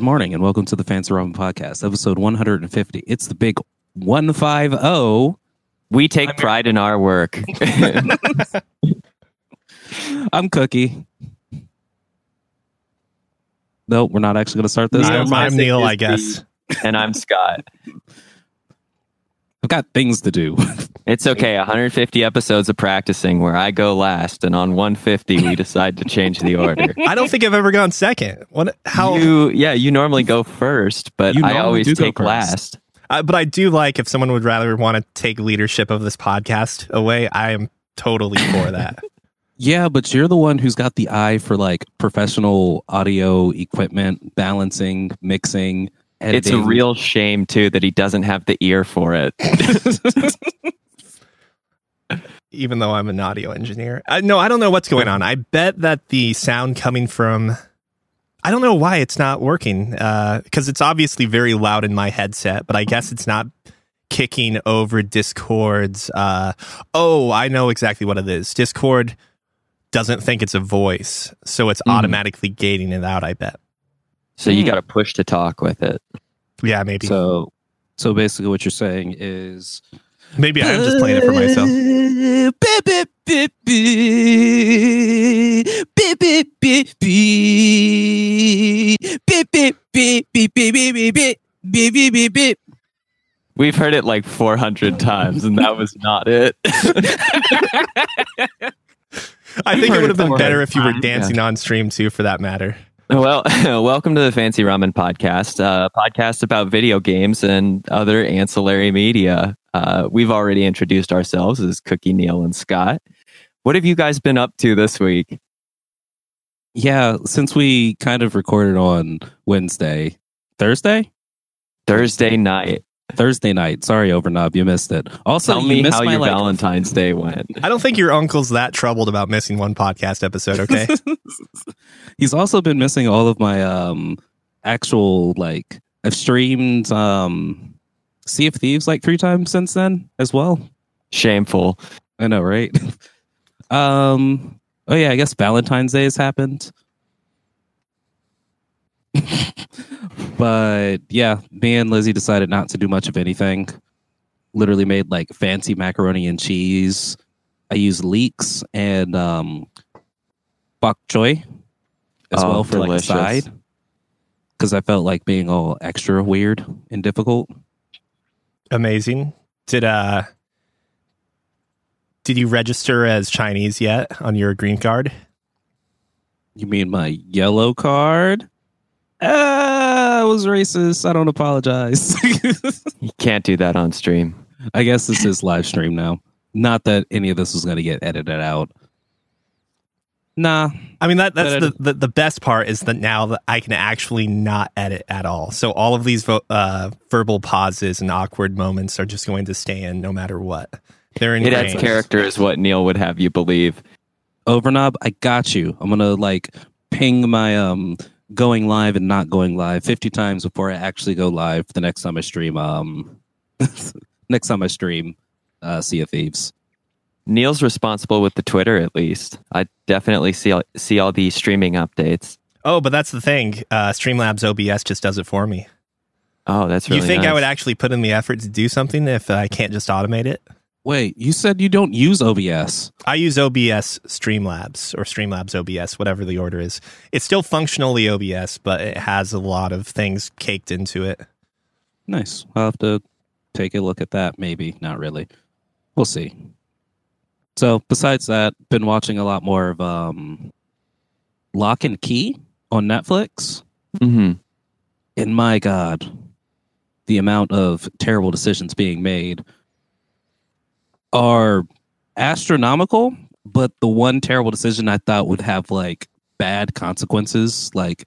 Good morning and welcome to the Fancy Ramen Podcast, episode 150. It's the big 150. We take pride in our work. I'm Cookie. No, we're not actually going to start this. I'm Neil, I guess. And I'm Scott. I've got things to do. It's okay. 150 episodes of practicing where I go last, and on 150 we decide to change the order. I don't think I've ever gone second. How? You normally go first, but I always take last. But I do like if someone would rather want to take leadership of this podcast away. I am totally for that. Yeah, but you're the one who's got the eye for like professional audio equipment, balancing, mixing, editing. It's a real shame too that he doesn't have the ear for it. Even though I'm an audio engineer. No, I don't know what's going on. I bet that the sound coming from... I don't know why it's not working, because it's obviously very loud in my headset, but I guess it's not kicking over Discord's... I know exactly what it is. Discord doesn't think it's a voice, so it's automatically gating it out, I bet. So you got to push to talk with it. Yeah, maybe. So basically what you're saying is... Maybe I'm just playing it for myself. We've heard it like 400 times, and that was not it. I think it would have been better if you were dancing on stream too, for that matter. Well, welcome to the Fancy Ramen Podcast, a podcast about video games and other ancillary media. We've already introduced ourselves as Cookie, Neil, and Scott. What have you guys been up to this week? Yeah, since we kind of recorded on Thursday night. Sorry, Overknob, you missed it. Also, tell me how your Valentine's Day went. I don't think your uncle's that troubled about missing one podcast episode, okay? He's also been missing all of my actual, like, I've streamed Sea of Thieves like 3 times since then as well. Shameful. I know, right? Oh yeah, I guess Valentine's Day has happened. But yeah, me and Lizzie decided not to do much of anything. Literally made like fancy macaroni and cheese. I used leeks and bok choy as well for delicious. Like a side. Because I felt like being all extra weird and difficult. Amazing. Did you register as Chinese yet on your green card? You mean my yellow card? I was racist. I don't apologize. You can't do that on stream. I guess this is live stream now. Not that any of this was going to get edited out. Nah. I mean, that's the best part is that now that I can actually not edit at all. So all of these verbal pauses and awkward moments are just going to stay in no matter what. They're in. It adds character is what Neil would have you believe. Overknob, I got you. I'm going to like ping my going live and not going live 50 times before I actually go live the next time I stream Sea of Thieves. Neil's responsible with the Twitter, at least. I definitely see all the streaming updates. Oh, but that's the thing. Streamlabs OBS just does it for me. Oh, that's really You think nice. I would actually put in the effort to do something if I can't just automate it? Wait, you said you don't use OBS. I use OBS Streamlabs or Streamlabs OBS, whatever the order is. It's still functionally OBS, but it has a lot of things caked into it. Nice. I'll have to take a look at that. Maybe. Not really. We'll see. So besides that, been watching a lot more of Lock and Key on Netflix. Mm-hmm. And my God, the amount of terrible decisions being made are astronomical, but the one terrible decision I thought would have like bad consequences, like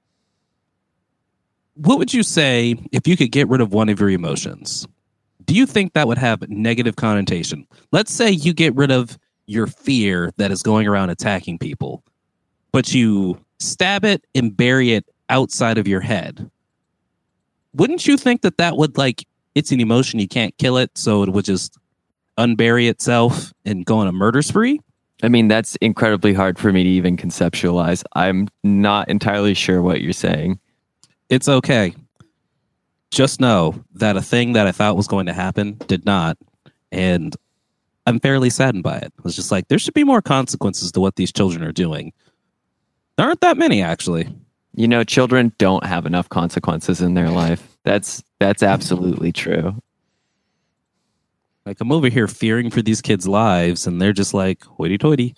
what would you say if you could get rid of one of your emotions? Do you think that would have negative connotation? Let's say you get rid of your fear that is going around attacking people, but you stab it and bury it outside of your head. Wouldn't you think that would, like, it's an emotion, you can't kill it, so it would just unbury itself and go on a murder spree? I mean, that's incredibly hard for me to even conceptualize. I'm not entirely sure what you're saying. It's okay. Just know that a thing that I thought was going to happen did not. And I'm fairly saddened by it. I was just like, there should be more consequences to what these children are doing. There aren't that many, actually. You know, children don't have enough consequences in their life. That's absolutely true. Like, I'm over here fearing for these kids' lives, and they're just like, hoity-toity.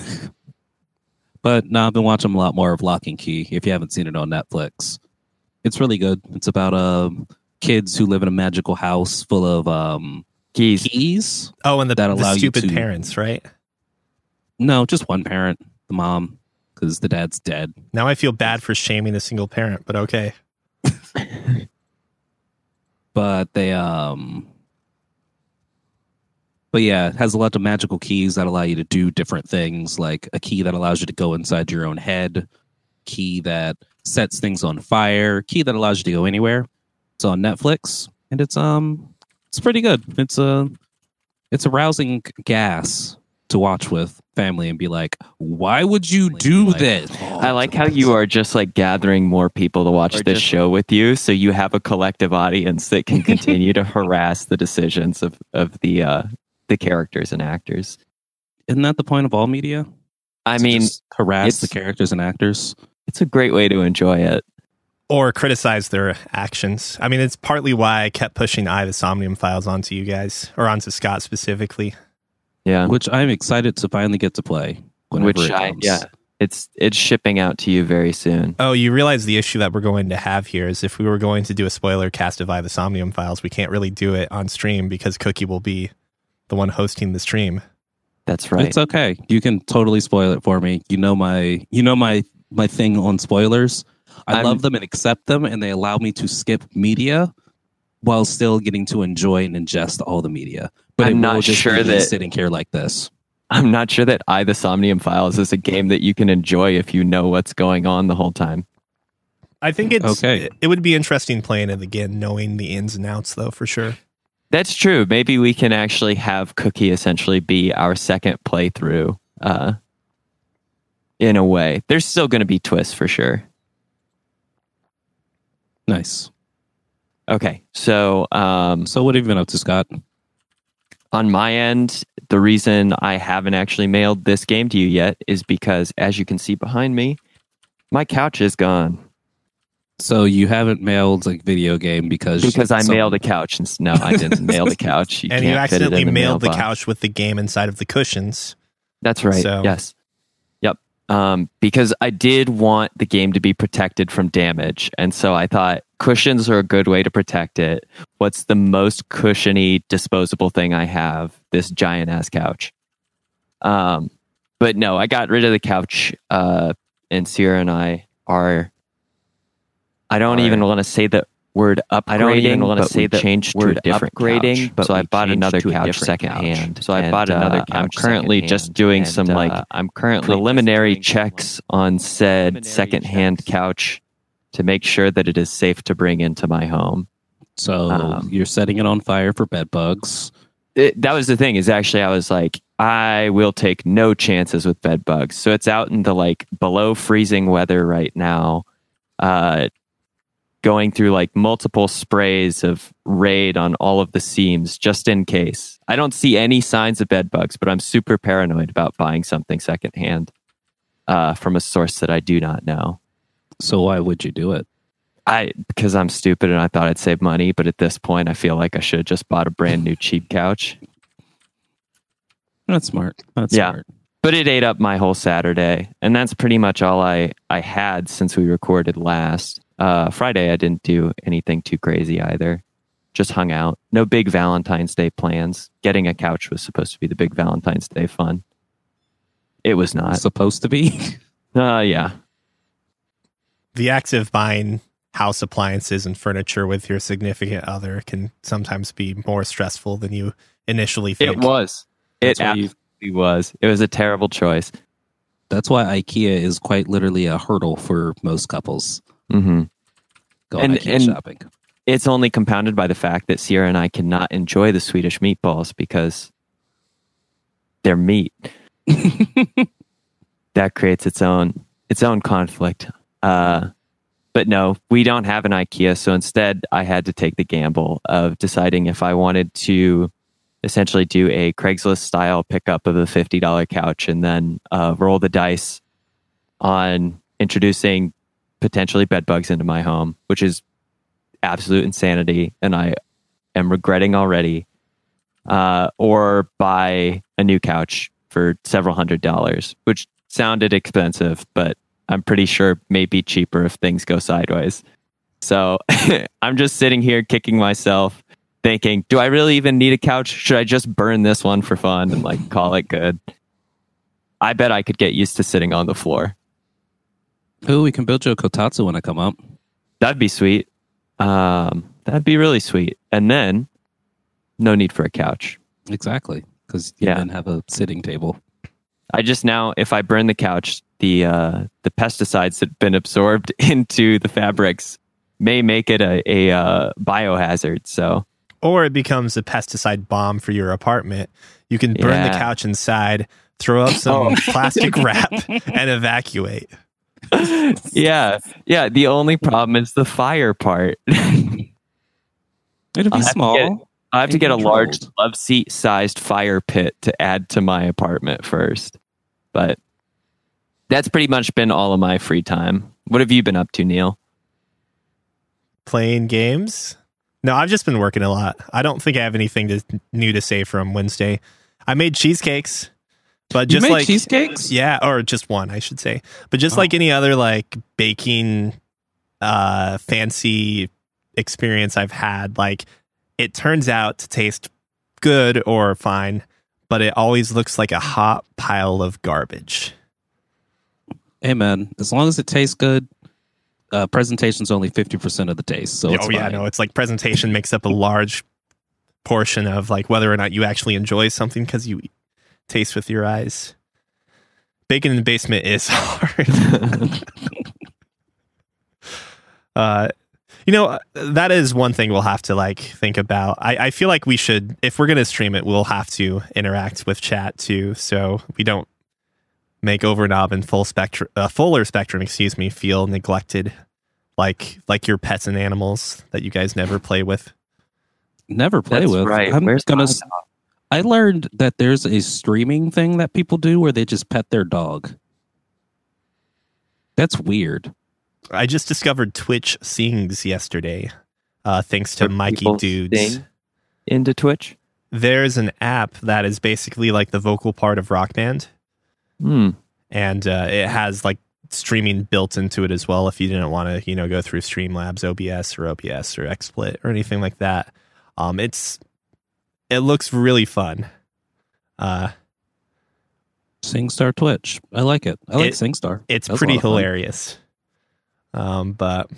But no, I've been watching a lot more of Lock and Key, if you haven't seen it on Netflix. It's really good. It's about kids who live in a magical house full of keys. Oh, and that the allow you stupid to- parents, right? No, just one parent, the mom, because the dad's dead. Now I feel bad for shaming a single parent, but okay. But they but yeah, it has a lot of magical keys that allow you to do different things, like a key that allows you to go inside your own head, key that sets things on fire, key that allows you to go anywhere. It's on Netflix, and it's pretty good. It's a rousing gas to watch with family and be like, why would you do this? I like how you are just like gathering more people to watch this show with you, so you have a collective audience that can continue to harass the decisions of the characters and actors. Isn't that the point of all media? I To mean, just harass it's- the characters and actors. it's a great way to enjoy it. Or criticize their actions. I mean, it's partly why I kept pushing the Somnium Files onto you guys, or onto Scott specifically. Yeah. Which I'm excited to finally get to play. Whenever it comes. It's shipping out to you very soon. Oh, you realize the issue that we're going to have here is if we were going to do a spoiler cast of the Somnium Files, we can't really do it on stream because Cookie will be the one hosting the stream. That's right. It's okay. You can totally spoil it for me. You know my thing on spoilers. I love them and accept them, and they allow me to skip media while still getting to enjoy and ingest all the media. But I'm it will not just sure be me that- sitting here like this. I'm not sure that the Somnium Files is a game that you can enjoy if you know what's going on the whole time. I think it's Okay. It would be interesting playing it again, knowing the ins and outs, though, for sure. That's true. Maybe we can actually have Cookie essentially be our second playthrough. In a way, there's still going to be twists for sure. Nice. Okay, so So what have you been up to, Scott? on my end, the reason I haven't actually mailed this game to you yet is because, as you can see behind me, my couch is gone. So you haven't mailed like video game because I mailed a couch. And no, I didn't mail the couch. And you can't fit it accidentally in the mailed the mailbox. couch with the game inside of the cushions. That's right. So- Yes. Yep. Because I did want the game to be protected from damage. And so I thought cushions are a good way to protect it. What's the most cushiony, disposable thing I have? This giant ass couch. But no, I got rid of the couch. And Sierra and I are, I don't even want to say the word upgrading. I don't even want to say the word to a different upgrading. couch, but So I we bought changed another to a couch different secondhand. couch. So I And, bought another couch. I'm currently just doing some preliminary checks on said secondhand couch to make sure that it is safe to bring into my home. So you're setting it on fire for bed bugs. That was the thing, is actually I was like, I will take no chances with bed bugs. So it's out in the like below freezing weather right now, going through like multiple sprays of Raid on all of the seams just in case. I don't see any signs of bed bugs, but I'm super paranoid about buying something secondhand from a source that I do not know. So why would you do it? Because I'm stupid and I thought I'd save money, but at this point I feel like I should have just bought a brand new cheap couch. That's smart. That's Yeah. smart. But it ate up my whole Saturday, and that's pretty much all I had since we recorded last. Friday I didn't do anything too crazy either. Just hung out. No big Valentine's Day plans. Getting a couch was supposed to be the big Valentine's Day fun. It was not. Supposed to be. Yeah. The act of buying house appliances and furniture with your significant other can sometimes be more stressful than you initially think. It was. That's It why you- absolutely was. It was a terrible choice. That's why IKEA is quite literally a hurdle for most couples Mm-hmm. going And- IKEA and- shopping. It's only compounded by the fact that Sierra and I cannot enjoy the Swedish meatballs because they're meat. That creates its own conflict. But But no, we don't have an IKEA. So instead, I had to take the gamble of deciding if I wanted to essentially do a Craigslist style pickup of a $50 couch and then roll the dice on introducing potentially bed bugs into my home, which is absolute insanity. And I am regretting already. Or buy a new couch for several $100s, which sounded expensive, but I'm pretty sure may be cheaper if things go sideways. So I'm just sitting here kicking myself, thinking, do I really even need a couch? Should I just burn this one for fun and like call it good? I bet I could get used to sitting on the floor. Ooh, we can build you a kotatsu when I come up. That'd be sweet. That'd be really sweet. And then no need for a couch. Exactly, because you didn't have a sitting table. I just now, if I burn the couch, the pesticides that have been absorbed into the fabrics may make it a biohazard. So, or it becomes a pesticide bomb for your apartment. You can burn the couch inside, throw up some plastic wrap, and evacuate. Yeah. The only problem is the fire part. It'll be small. I have to get a large love seat sized fire pit to add to my apartment first. But that's pretty much been all of my free time. What have you been up to, Neil? Playing games? No, I've just been working a lot. I don't think I have anything new to say from Wednesday. I made cheesecakes. But just you made like cheesecakes? Yeah, or just one, I should say. But just like any other like baking fancy experience I've had, like it turns out to taste good or fine, but it always looks like a hot pile of garbage. Hey man, as long as it tastes good, presentation's only 50% of the taste. So it's like presentation makes up a large portion of like whether or not you actually enjoy something because you taste with your eyes. Baking in the basement is hard. That is one thing we'll have to like think about. I feel like we should, if we're going to stream it, we'll have to interact with chat too, so we don't make Overknob and Fuller Spectrum, feel neglected, like your pets and animals that you guys never play with. Never play with. Right. I learned that there's a streaming thing that people do where they just pet their dog. That's weird. I just discovered Twitch Sings yesterday, thanks to Mikey Dudes. Sing into Twitch? There's an app that is basically like the vocal part of Rock Band. And it has like streaming built into it as well if you didn't want to, go through Streamlabs, OBS or XSplit or anything like that. It looks really fun. SingStar Twitch. I like it. I like SingStar. It's pretty hilarious. But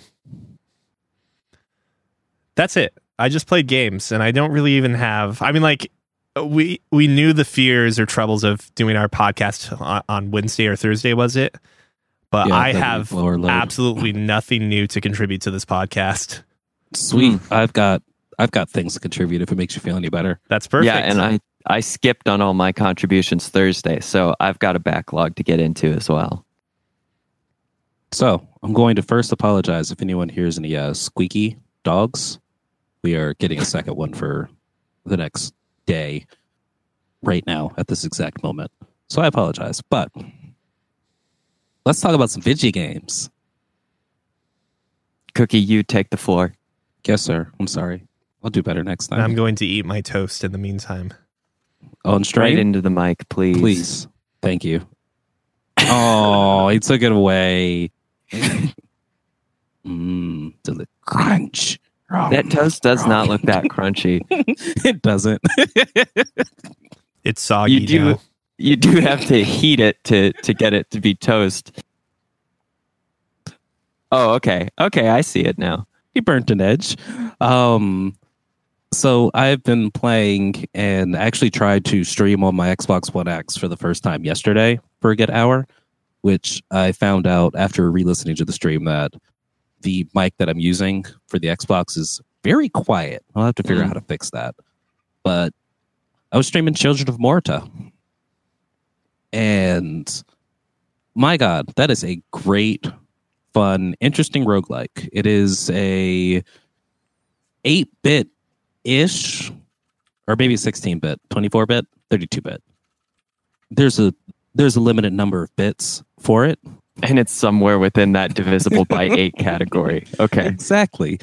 that's it. I just played games and I don't really even have, we knew the fears or troubles of doing our podcast on Wednesday or Thursday, was it? But yeah, I have absolutely nothing new to contribute to this podcast. Sweet. I've got things to contribute if it makes you feel any better. That's perfect. Yeah, and I skipped on all my contributions Thursday, so I've got a backlog to get into as well. So I'm going to first apologize if anyone hears any squeaky dogs. We are getting a second one for the next day right now at this exact moment. So I apologize, but let's talk about some video games. Cookie, you take the floor. Yes, sir. I'm sorry. I'll do better next time. And I'm going to eat my toast in the meantime. On stream? Right into the mic, please. Please. Thank you. Oh, he took it away. Crunch. That toast does not look that crunchy. It doesn't. It's soggy. You do have to heat it to get it to be toast. Oh, okay. Okay, I see it now. He burnt an edge. So I've been playing and actually tried to stream on my Xbox One X for the first time yesterday for a good hour, which I found out after re-listening to the stream that the mic that I'm using for the Xbox is very quiet. I'll have to figure out how to fix that. But I was streaming Children of Morta. And my God, that is a great fun, interesting roguelike. It is a 8-bit ish, or maybe 16-bit, 24-bit, 32-bit. There's a limited number of bits for it. And it's somewhere within that divisible by 8 category. Okay. Exactly.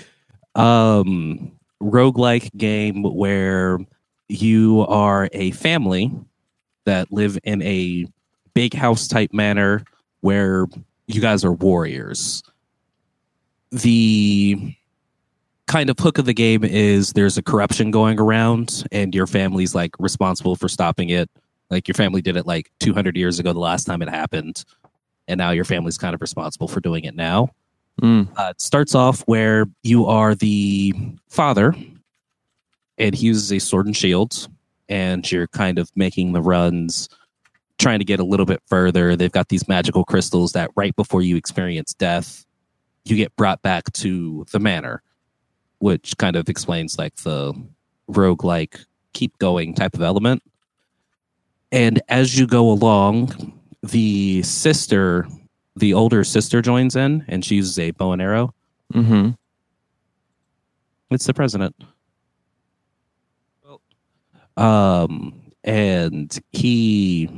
Roguelike game where you are a family that live in a big house type manner where you guys are warriors. The kind of hook of the game is there's a corruption going around and your family's like responsible for stopping it. Like your family did it like 200 years ago, the last time it happened. And now your family's kind of responsible for doing it now. It starts off where you are the father and he uses a sword and shield and you're kind of making the runs, trying to get a little bit further. They've got these magical crystals that right before you experience death, you get brought back to the manor, which kind of explains like the roguelike keep going type of element. And as you go along, the older sister joins in and she uses a bow and arrow. Mm-hmm. It's the president. And he...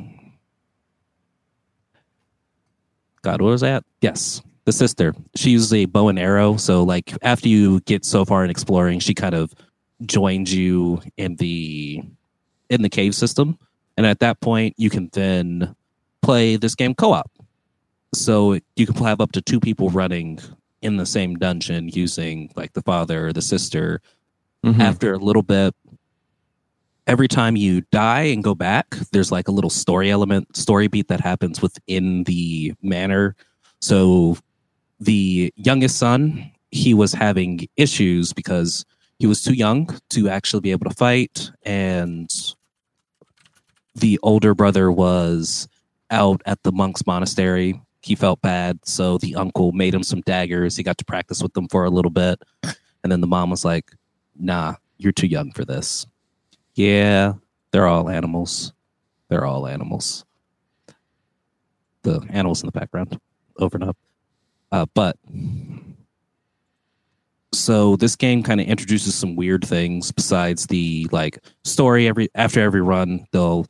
God, what was that? Yes, the sister. She uses a bow and arrow. So like after you get so far in exploring, she kind of joins you in the cave system. And at that point, you can then play this game co-op. So you can have up to 2 people running in the same dungeon using like the father or the sister. Mm-hmm. After a little bit, every time you die and go back, there's like a little story beat that happens within the manor. So the youngest son, he was having issues because he was too young to actually be able to fight. And the older brother was out at the monk's monastery. He felt bad, so the uncle made him some daggers. He got to practice with them for a little bit. And then the mom was like, nah, you're too young for this. Yeah, they're all animals. They're all animals. The animals in the background, over and up. But so this game kind of introduces some weird things besides the like story. After every run, they'll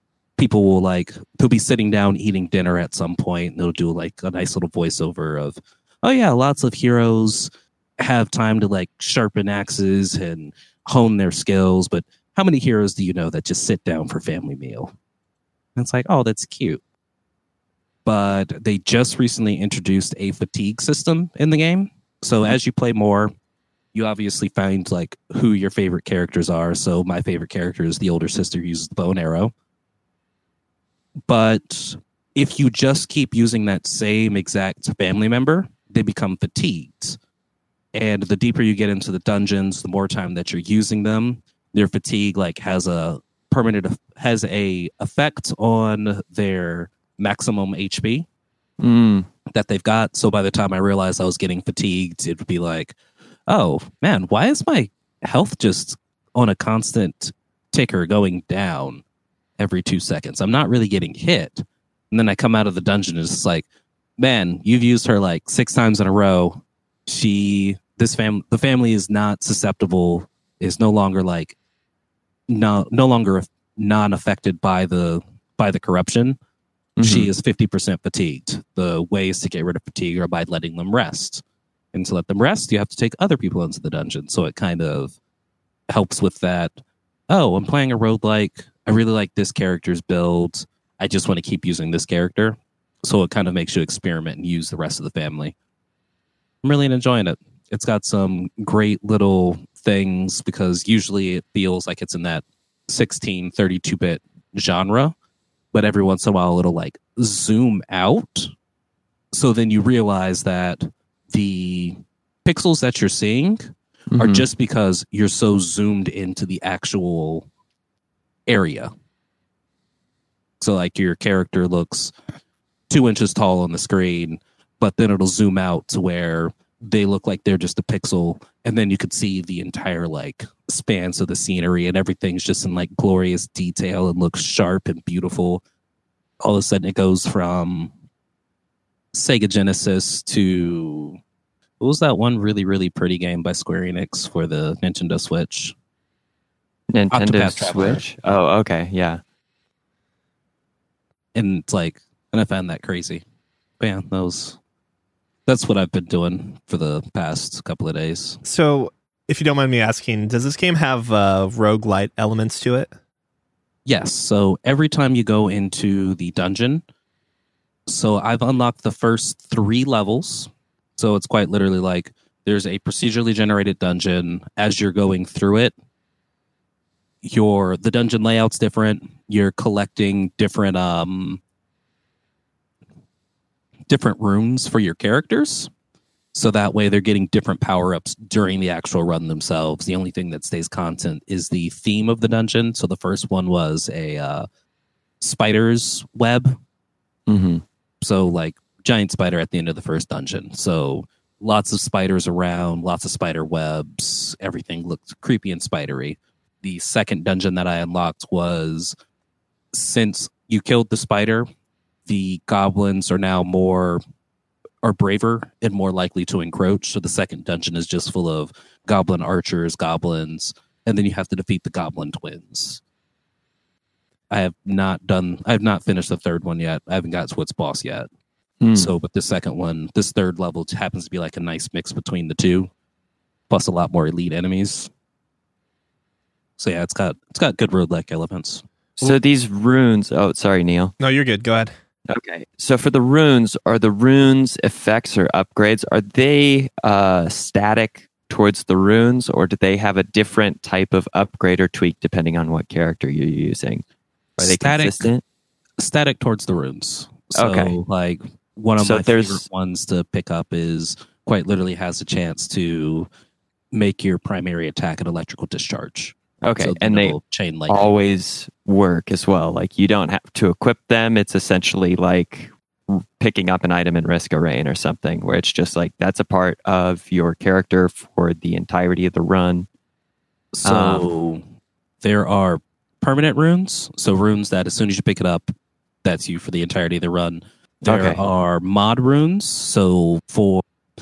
be sitting down eating dinner at some point, and they'll do like a nice little voiceover of, oh yeah, lots of heroes have time to like sharpen axes and hone their skills, but how many heroes do you know that just sit down for family meal? And it's like, oh, that's cute. But they just recently introduced a fatigue system in the game. So as you play more, you obviously find like who your favorite characters are. So my favorite character is the older sister who uses the bow and arrow. But if you just keep using that same exact family member, they become fatigued. And the deeper you get into the dungeons, the more time that you're using them, their fatigue like has a effect on their maximum HP that they've got. So by the time I realized I was getting fatigued, it would be like, oh man, why is my health just on a constant ticker going down every 2 seconds? I'm not really getting hit. And then I come out of the dungeon and it's like, man, you've used her like 6 times in a row. The family is not susceptible, is no longer non-affected by the corruption. Mm-hmm. She is 50% fatigued. The ways to get rid of fatigue are by letting them rest. And to let them rest, you have to take other people into the dungeon. So it kind of helps with that. Oh, I'm playing a roguelike. I really like this character's build. I just want to keep using this character. So it kind of makes you experiment and use the rest of the family. I'm really enjoying it. It's got some great little things because usually it feels like it's in that 16, 32-bit genre. But every once in a while it'll like zoom out. So then you realize that the pixels that you're seeing are just because you're so zoomed into the actual area. So like your character looks 2 inches tall on the screen, but then it'll zoom out to where they look like they're just a pixel, and then you could see the entire like spans of the scenery, and everything's just in like glorious detail and looks sharp and beautiful. All of a sudden it goes from Sega Genesis to what was that one really, really pretty game by Square Enix for the Nintendo Switch? Nintendo Octopath Traveler. Switch. Oh, okay, yeah. And it's like, and I found that crazy. But yeah, that's what I've been doing for the past couple of days. So, if you don't mind me asking, does this game have roguelite elements to it? Yes. So every time you go into the dungeon, so I've unlocked the first 3 levels. So it's quite literally like there's a procedurally generated dungeon. As you're going through it, the dungeon layout's different. You're collecting different runes for your characters. So that way they're getting different power-ups during the actual run themselves. The only thing that stays constant is the theme of the dungeon. So the first one was a spider's web. Mm-hmm. So like giant spider at the end of the first dungeon. So lots of spiders around, lots of spider webs. Everything looked creepy and spidery. The second dungeon that I unlocked was, since you killed the spider, the goblins are braver and more likely to encroach. So the second dungeon is just full of goblin archers, goblins, and then you have to defeat the goblin twins. I have not finished the third one yet. I haven't got to its boss yet. So, but the second one, this third level happens to be like a nice mix between the two, plus a lot more elite enemies. So yeah, it's got good roguelike elements. So these runes. Oh, sorry, Neil. No, you're good. Go ahead. Okay. So for the runes, are the runes effects or upgrades, are they static towards the runes, or do they have a different type of upgrade or tweak depending on what character you're using? Are they consistent? Static towards the runes. So Okay. like one of my favorite ones to pick up is quite literally has a chance to make your primary attack an electrical discharge. Okay, So and they chain lightning. always work as well. Like you don't have to equip them. It's essentially like picking up an item in Risk of Rain or something, where it's just like that's a part of your character for the entirety of the run. So there are permanent runes. So runes that as soon as you pick it up, that's you for the entirety of the run. There are mod runes. So for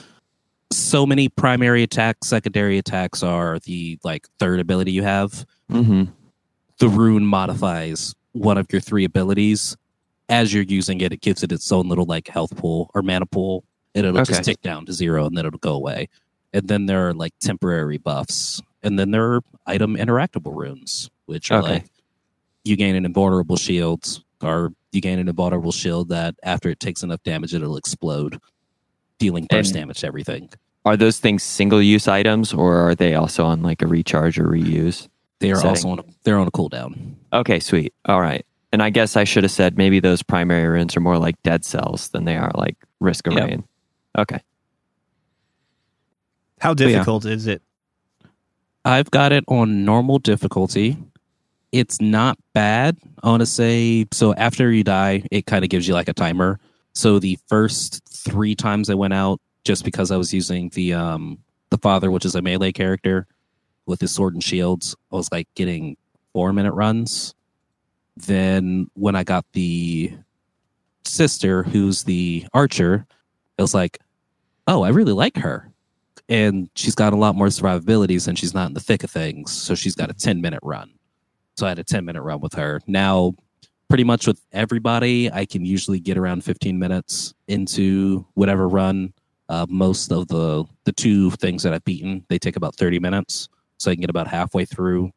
so many primary attacks, secondary attacks are the like third ability you have. Mm-hmm. The rune modifies one of your 3 abilities. As you're using it, it gives it its own little like health pool or mana pool, and it'll just tick down to 0, and then it'll go away. And then there are like temporary buffs, and then there are item interactable runes, which are like you gain an invulnerable shield, or you gain an invulnerable shield that after it takes enough damage, it'll explode, dealing burst damage to everything. Are those things single-use items, or are they also on like a recharge or reuse? They are setting? also they're on a cooldown. Okay, sweet. All right. And I guess I should have said maybe those primary runes are more like dead cells than they are like Risk of Rain. Okay. How difficult is it? I've got it on normal difficulty. It's not bad. I want to say, so after you die, it kind of gives you like a timer. So the first 3 times I went out, just because I was using the father, which is a melee character with his sword and shields, I was like getting 4-minute runs. Then when I got the sister, who's the archer, it was like, oh, I really like her. And she's got a lot more survivabilities and she's not in the thick of things. So she's got a 10-minute run. So I had a 10-minute run with her. Now, pretty much with everybody, I can usually get around 15 minutes into whatever run. Most of the 2 things that I've beaten, they take about 30 minutes. So I can get about halfway through.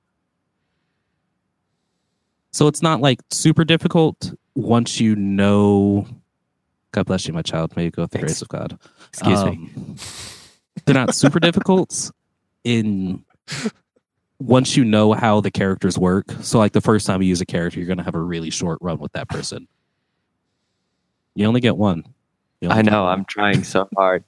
So it's not like super difficult once you know. God bless you, my child. May you go with the grace of God. Excuse me. They're not super difficult once you know how the characters work. So like the first time you use a character, you're going to have a really short run with that person. You only get one. I know. I'm trying so hard.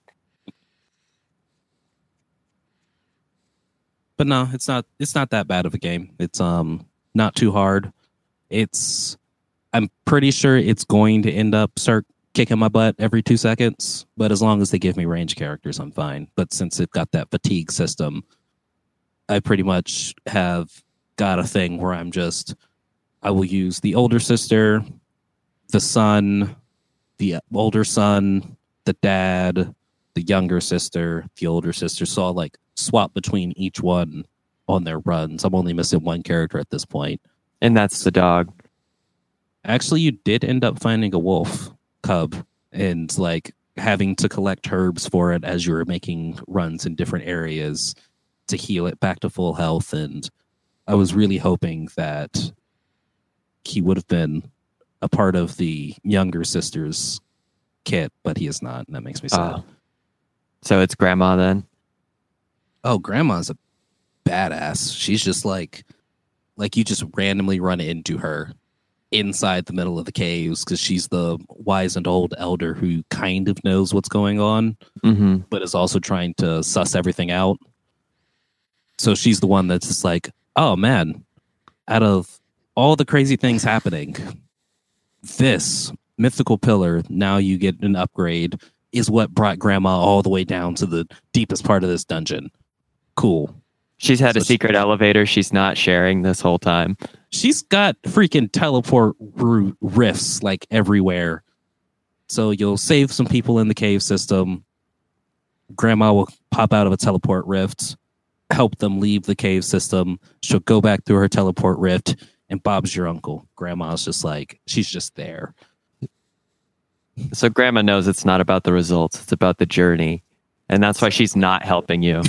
But no, it's not that bad of a game. It's not too hard. I'm pretty sure it's going to end up start kicking my butt every 2 seconds, but as long as they give me range characters, I'm fine. But since it got that fatigue system, I pretty much have got a thing where I will use the older sister, the son, the older son, the dad, the younger sister, the older sister. So I'll like swap between each one on their runs. I'm only missing one character at this point. And that's the dog. Actually, you did end up finding a wolf cub and like having to collect herbs for it as you were making runs in different areas to heal it back to full health. And I was really hoping that he would have been a part of the younger sister's kit, but he is not, and that makes me sad. So it's grandma then? Oh, grandma's a badass. She's just like you just randomly run into her inside the middle of the caves because she's the wise and old elder who kind of knows what's going on, but is also trying to suss everything out. So she's the one that's just like, oh man, out of all the crazy things happening, this mythical pillar, now you get an upgrade, is what brought grandma all the way down to the deepest part of this dungeon. Cool. She's had a secret elevator she's not sharing this whole time. She's got freaking teleport rifts like everywhere. So you'll save some people in the cave system. Grandma will pop out of a teleport rift, help them leave the cave system. She'll go back through her teleport rift, and Bob's your uncle. Grandma's just like, she's just there. So grandma knows it's not about the results, it's about the journey. And that's why she's not helping you.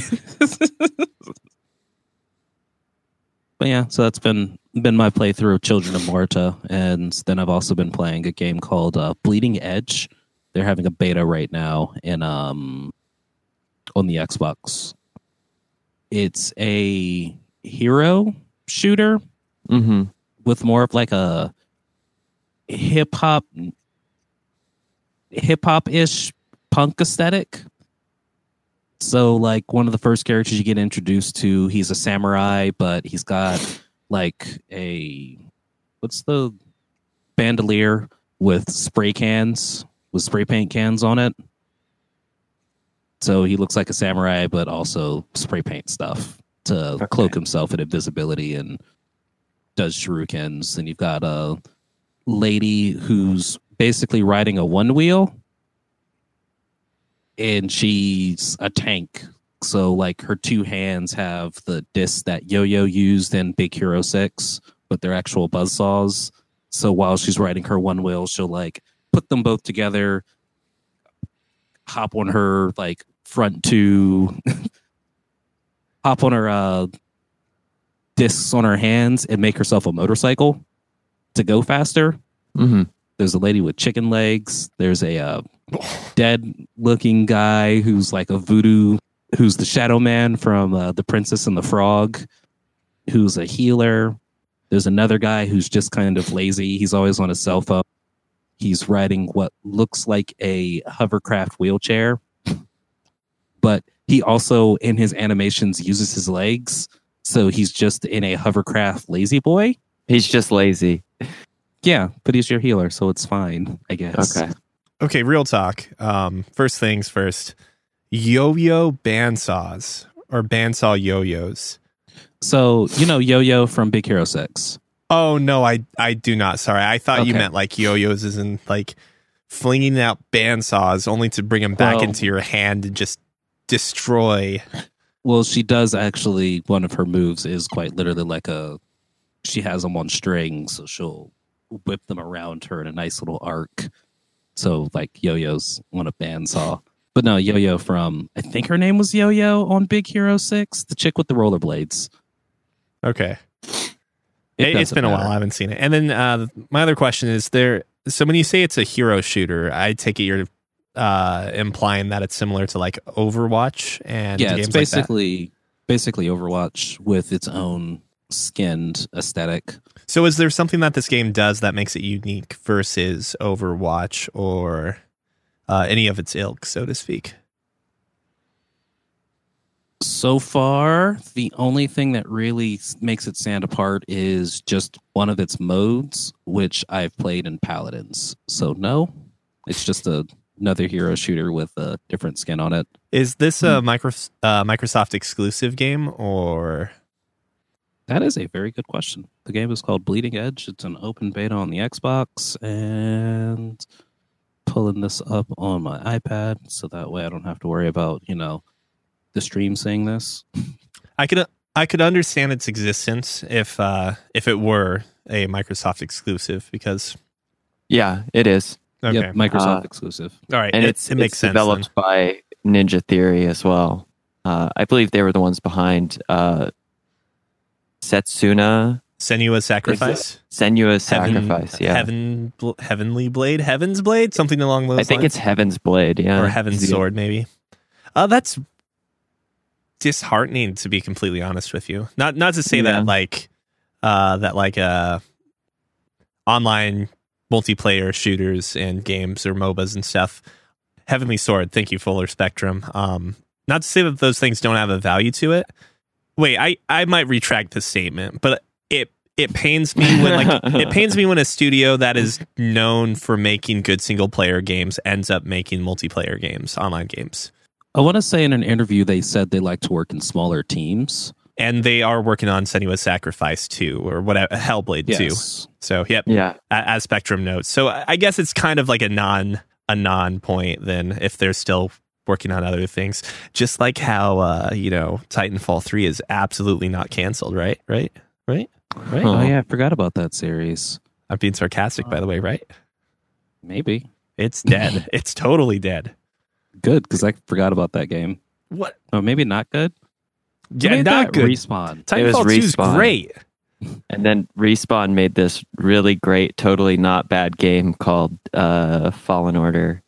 But yeah, so that's been my playthrough of Children of Morta, and then I've also been playing a game called Bleeding Edge. They're having a beta right now in on the Xbox. It's a hero shooter with more of like a hip hop-ish punk aesthetic. So like one of the first characters you get introduced to, he's a samurai, but he's got like what's the bandolier with spray paint cans on it. So he looks like a samurai, but also spray paint stuff to cloak himself in invisibility, and does shurikens. And you've got a lady who's basically riding a one wheel, and she's a tank. So like her two hands have the discs that Yo-Yo used in Big Hero 6, but they're actual buzzsaws. So while she's riding her one wheel, she'll like put them both together, hop on her like front two, hop on her discs on her hands, and make herself a motorcycle to go faster. There's a lady with chicken legs. There's a dead-looking guy who's like a voodoo, who's the Shadow Man from The Princess and the Frog, who's a healer. There's another guy who's just kind of lazy. He's always on his cell phone. He's riding what looks like a hovercraft wheelchair, but he also, in his animations, uses his legs. So he's just in a hovercraft lazy boy. He's just lazy. Yeah, but he's your healer, so it's fine, I guess. Okay, real talk. First things first. Yo-yo bandsaws or bandsaw yo-yos. So, you know Yo-Yo from Big Hero 6? Oh, no, I do not. Sorry, I thought you meant like yo-yos as in like flinging out bandsaws only to bring them back into your hand and just destroy. Well, she does actually, one of her moves is quite literally like she has them on strings, so she'll whip them around her in a nice little arc. So like Yo-Yo's on a bandsaw. But no, Yo-Yo from, I think her name was Yo-Yo on Big Hero 6, the chick with the rollerblades. Okay. It's been a while. I haven't seen it. And then my other question is so when you say it's a hero shooter, I take it you're implying that it's similar to like Overwatch and games it's basically Overwatch with its own skinned aesthetic. So is there something that this game does that makes it unique versus Overwatch or any of its ilk, so to speak? So far, the only thing that really makes it stand apart is just one of its modes, which I've played in Paladins. So no, it's just another hero shooter with a different skin on it. Is this a Microsoft exclusive game, or? That is a very good question. The game is called Bleeding Edge. It's an open beta on the Xbox, and pulling this up on my iPad so that way I don't have to worry about, the stream seeing this. I could understand its existence if it were a Microsoft exclusive, because Yeah, it is. okay, Yep, Microsoft exclusive. all right, And it it's makes sense. developed by Ninja Theory as well. I believe they were the ones behind Setsuna Senua's Sacrifice, Senua's Sacrifice. Yeah, Heavenly Blade, Heaven's Blade, something along those lines. I think it's Heaven's Blade. Yeah, or Heaven's Sword, maybe. That's disheartening, to be completely honest with you. Not to say that online multiplayer shooters and games or MOBAs and stuff. Heavenly Sword, thank you, Fuller Spectrum. Not to say that those things don't have a value to it. Wait, I might retract this statement, but it pains me when a studio that is known for making good single player games ends up making multiplayer games, online games. I want to say in an interview they said they like to work in smaller teams. And they are working on Senua's Sacrifice 2 or whatever, Hellblade 2. So, yep. Yeah. As Spectrum notes. So I guess it's kind of like a non point then if they're still working on other things. Just like how Titanfall 3 is absolutely not canceled, right? Oh yeah, I forgot about that series. I'm being sarcastic, by the way, right? Maybe. It's dead. It's totally dead. Good, because I forgot about that game. What? Oh, maybe not good? Yeah, not good. Respawn. Titanfall 2 is great. And then Respawn made this really great, totally not bad game called Fallen Order.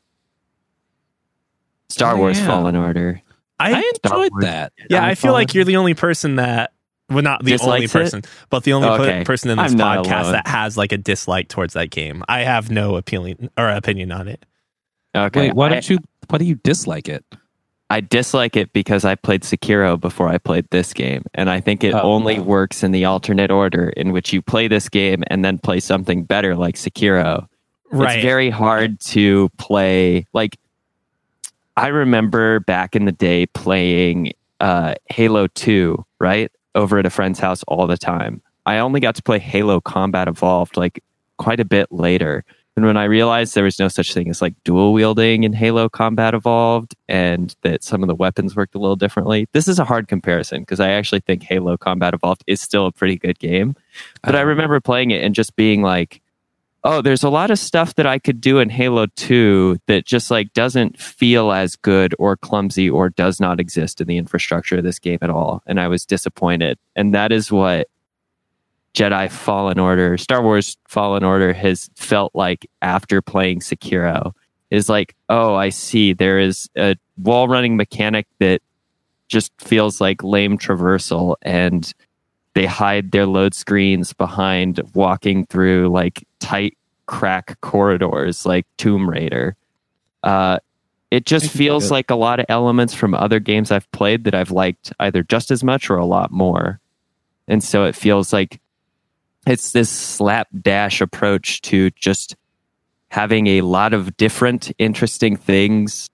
Star Wars Fallen Order. I enjoyed that. Yeah, I feel like you're the only person that, well, not the only person, but the only person in this podcast that has like a dislike towards that game. I have no opinion on it. Okay. Wait, why do you dislike it? I dislike it because I played Sekiro before I played this game, and I think it only works in the alternate order in which you play this game and then play something better like Sekiro. Right. It's very hard to play. Like, I remember back in the day playing Halo 2, right? Over at a friend's house all the time. I only got to play Halo Combat Evolved like quite a bit later. And when I realized there was no such thing as like dual wielding in Halo Combat Evolved and that some of the weapons worked a little differently, this is a hard comparison because I actually think Halo Combat Evolved is still a pretty good game. But I remember playing it and just being like, oh, there's a lot of stuff that I could do in Halo 2 that just like doesn't feel as good or clumsy or does not exist in the infrastructure of this game at all. And I was disappointed. And that is what Star Wars Fallen Order has felt like after playing Sekiro. Is like, oh, I see. There is a wall running mechanic that just feels like lame traversal, and they hide their load screens behind walking through like tight crack corridors like Tomb Raider. It just feels like a lot of elements from other games I've played that I've liked either just as much or a lot more. And so it feels like it's this slapdash approach to just having a lot of different interesting things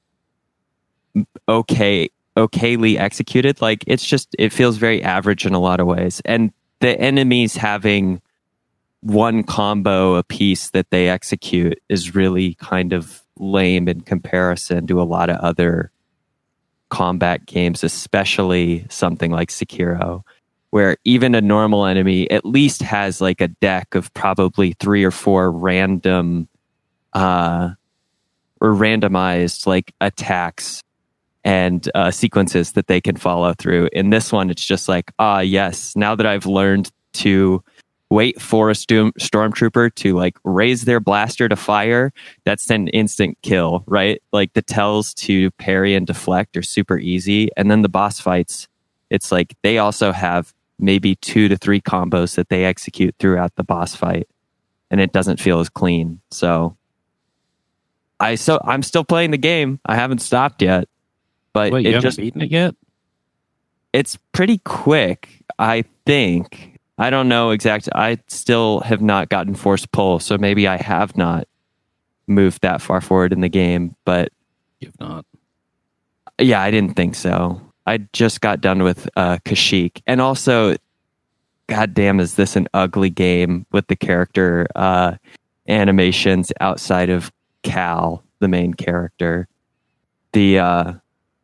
okayly executed. Like it feels very average in a lot of ways. And the enemies having one combo a piece that they execute is really kind of lame in comparison to a lot of other combat games, especially something like Sekiro, where even a normal enemy at least has like a deck of probably 3 or 4 random or randomized like attacks and sequences that they can follow through. In this one, it's just like, yes, now that I've learned to wait for a stormtrooper to like raise their blaster to fire, that's an instant kill, right? Like the tells to parry and deflect are super easy. And then the boss fights, it's like they also have maybe 2 to 3 combos that they execute throughout the boss fight, and it doesn't feel as clean. So I'm still playing the game. I haven't stopped yet, but you haven't beaten it yet? It's pretty quick, I think. I don't know exactly. I still have not gotten forced pull, so maybe I have not moved that far forward in the game, but you've not. Yeah, I didn't think so. I just got done with Kashyyyk. And also, goddamn, is this an ugly game with the character animations outside of Cal, the main character. The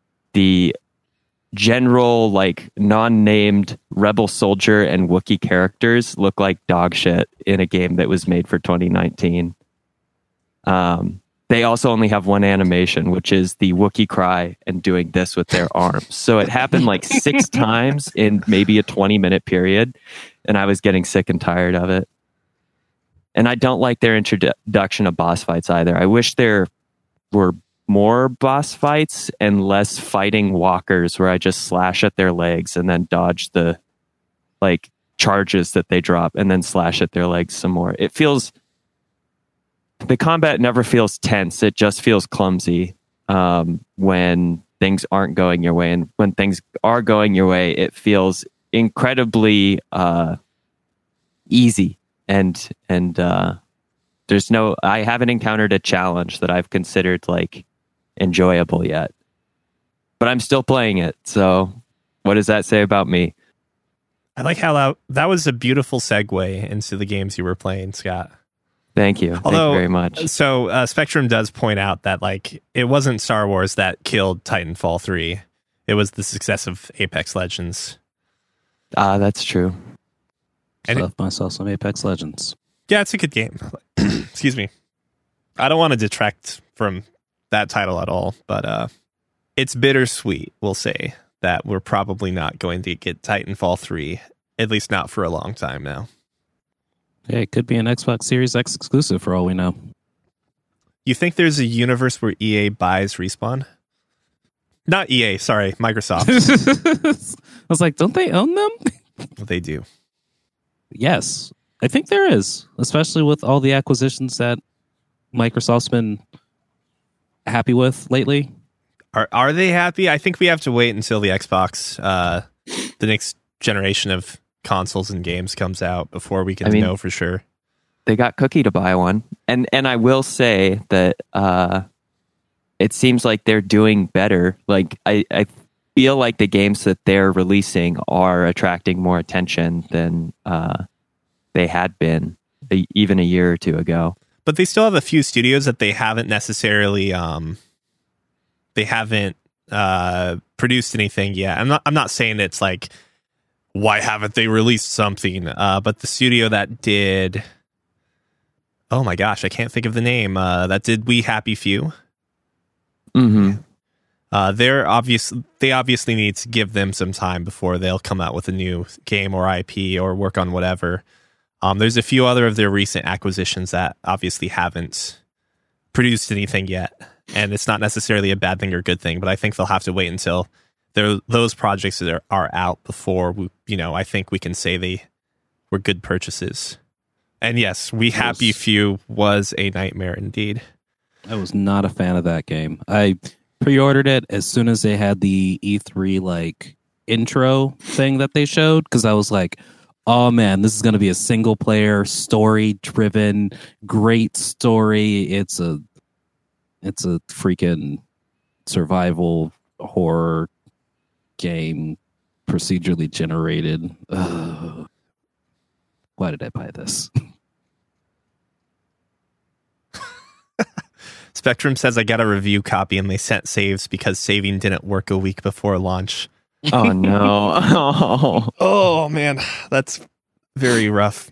general, like, non-named rebel soldier and Wookiee characters look like dog shit in a game that was made for 2019. They also only have one animation, which is the Wookiee cry and doing this with their arms. So it happened like 6 times in maybe a 20-minute period, and I was getting sick and tired of it. And I don't like their introduction of boss fights either. I wish there were more boss fights and less fighting walkers where I just slash at their legs and then dodge the like charges that they drop and then slash at their legs some more. The combat never feels tense. It just feels clumsy when things aren't going your way. And when things are going your way, it feels incredibly easy. And I haven't encountered a challenge that I've considered like enjoyable yet. But I'm still playing it. So what does that say about me? I like how that was a beautiful segue into the games you were playing, Scott. Thank you. Thank you very much. So Spectrum does point out that like it wasn't Star Wars that killed Titanfall 3. It was the success of Apex Legends. That's true. I love myself some Apex Legends. Yeah, it's a good game. Excuse me. I don't want to detract from that title at all, but it's bittersweet, we'll say, that we're probably not going to get Titanfall 3, at least not for a long time now. Yeah, it could be an Xbox Series X exclusive for all we know. You think there's a universe where EA buys Respawn? Not EA, sorry, Microsoft. I was like, don't they own them? Well, they do. Yes, I think there is, especially with all the acquisitions that Microsoft's been happy with lately. Are they happy? I think we have to wait until the Xbox, the next generation of consoles and games comes out before we can know for sure. They got Cookie to buy one. And I will say that it seems like they're doing better. Like I feel like the games that they're releasing are attracting more attention than they had been even a year or two ago. But they still have a few studios that they haven't necessarily produced anything yet. I'm not saying it's like, why haven't they released something? But the studio that did, oh my gosh, I can't think of the name. That did We Happy Few. Mm-hmm. They obviously need to give them some time before they'll come out with a new game or IP or work on whatever. There's a few other of their recent acquisitions that obviously haven't produced anything yet. And it's not necessarily a bad thing or good thing, but I think they'll have to wait until those projects are out before I think we can say they were good purchases. And yes, We Happy Few was a nightmare indeed. I was not a fan of that game. I pre-ordered it as soon as they had the E3 like intro thing that they showed, because I was like, oh man, this is going to be a single player story driven great story. It's a freaking survival horror game, procedurally generated. Ugh. Why did I buy this? Spectrum says I got a review copy and they sent saves because saving didn't work a week before launch. Oh no. Oh man, that's very rough.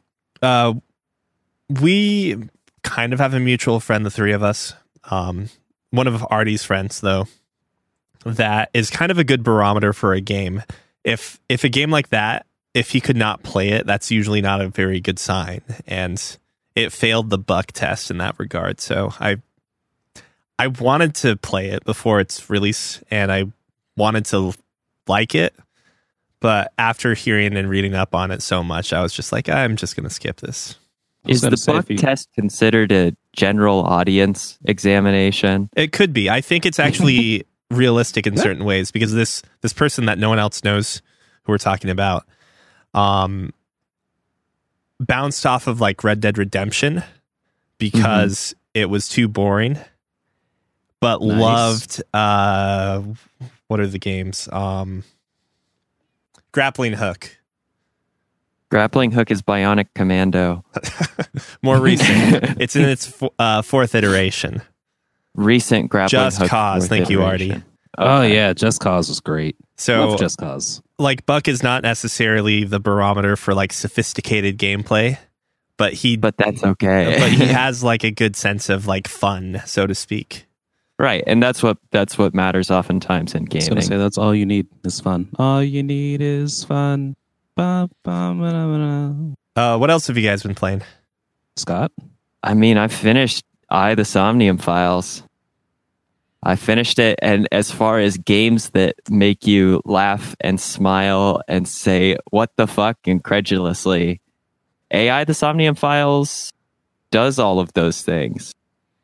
We kind of have a mutual friend, the three of us. One of Artie's friends, though, that is kind of a good barometer for a game. If a game like that, if he could not play it, that's usually not a very good sign. And it failed the buck test in that regard. So I wanted to play it before its release, and I wanted to like it. But after hearing and reading up on it so much, I was just like, I'm just going to skip this. Is the buck test considered a general audience examination? It could be. I think it's actually realistic in certain ways, because this person that no one else knows who we're talking about bounced off of like Red Dead Redemption because it was too boring, but loved what are the games? Grappling Hook. Grappling Hook is Bionic Commando. More recent. It's in its fourth iteration. recent grappling Just hook Cause. Thank you, Artie. iteration. Oh Okay. yeah, Just Cause was great. So, Love Just Cause. like, Buck is not necessarily the barometer for like sophisticated gameplay, but But that's okay. but he has like a good sense of like fun, so to speak. Right, and that's what matters oftentimes in I was gonna gaming. say that's all you need is fun. All you need is fun. Ba, ba, ba, da, ba, da. What else have you guys been playing? Scott, I mean, I finished the Somnium Files. I finished it, and as far as games that make you laugh and smile and say "what the fuck" incredulously, AI the Somnium Files does all of those things.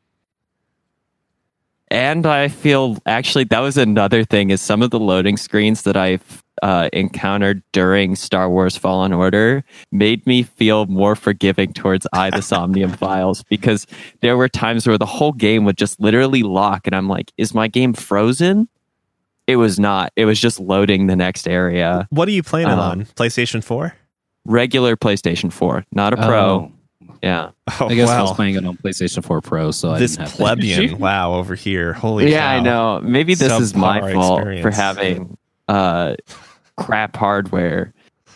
And I feel actually that was another thing is some of the loading screens that I've encountered during Star Wars Fallen Order made me feel more forgiving towards the Somnium Files, because there were times where the whole game would just literally lock and I'm like, is my game frozen? It was not. It was just loading the next area. What are you playing it on? PlayStation 4? Regular PlayStation 4, not a Pro. Yeah. Oh, I guess I wow. was playing it on PlayStation 4 Pro, so This I didn't have plebeian, that issue. wow, over here. Holy Yeah, cow. I know. Maybe this is my Subpar fault experience. for having crap hardware.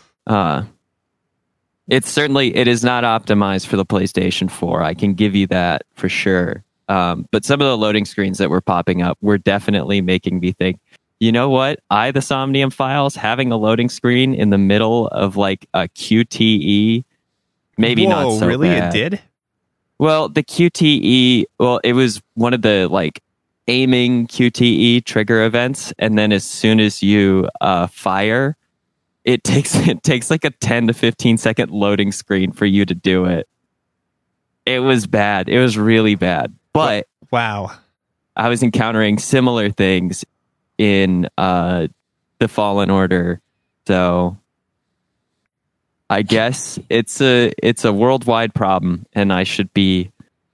It is not optimized for the PlayStation 4. I can give you that for sure. But some of the loading screens that were popping up were definitely making me think, you know what? The Somnium Files having a loading screen in the middle of like a QTE, maybe Whoa, not so really? bad. It did? Well, the QTE, it was one of the like aiming QTE trigger events, and then as soon as you fire, it takes like a 10 to 15 second loading screen for you to do it. It was bad. It was really bad. But Wow. I was encountering similar things in the Fallen Order, so I guess it's a worldwide problem, and I should be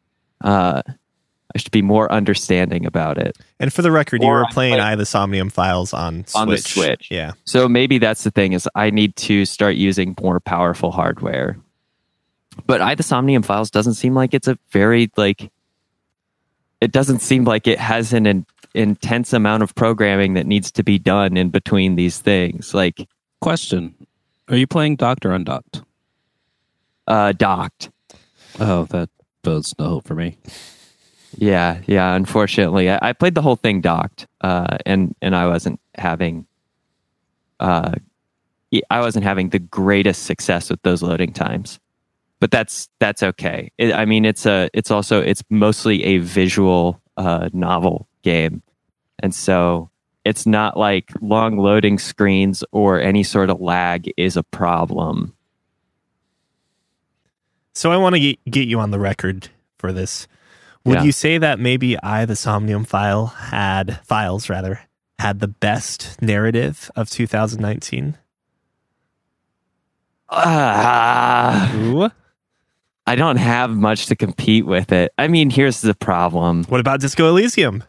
more understanding about it. And for the record, you Or were I playing play- the Somnium Files on Switch. On the Switch. Yeah. So maybe that's the thing, is I need to start using more powerful hardware. But the Somnium Files doesn't seem like it's a very it doesn't seem like it has an intense amount of programming that needs to be done in between these things. Like Question: are you playing docked or undocked? docked. Oh, that bodes no hope for me. Yeah. Unfortunately, I played the whole thing docked, and I wasn't having the greatest success with those loading times. But that's okay. It's mostly a visual novel game, and so it's not like long loading screens or any sort of lag is a problem. So I want to get you on the record for this. Would Yeah. you say that maybe the Somnium Files had the best narrative of 2019? Ooh. I don't have much to compete with it. I mean, here's the problem. What about Disco Elysium?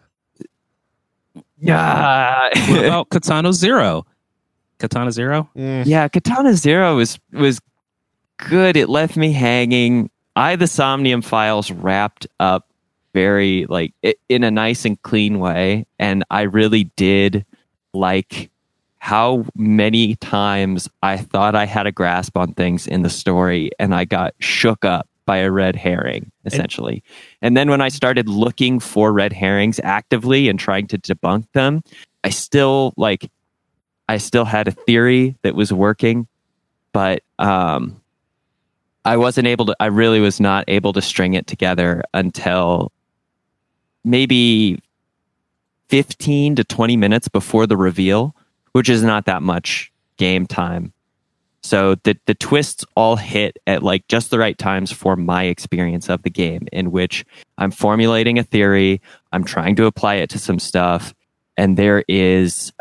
Yeah. What about Katana Zero? Katana Zero? Yeah, Katana Zero was good. It left me hanging. The Somnium Files wrapped up very in a nice and clean way, and I really did like how many times I thought I had a grasp on things in the story, and I got shook up by a red herring, essentially. And then when I started looking for red herrings actively and trying to debunk them, I still had a theory that was working, but I really was not able to string it together until maybe 15 to 20 minutes before the reveal, which is not that much game time. So the twists all hit at just the right times for my experience of the game, in which I'm formulating a theory, I'm trying to apply it to some stuff, and there is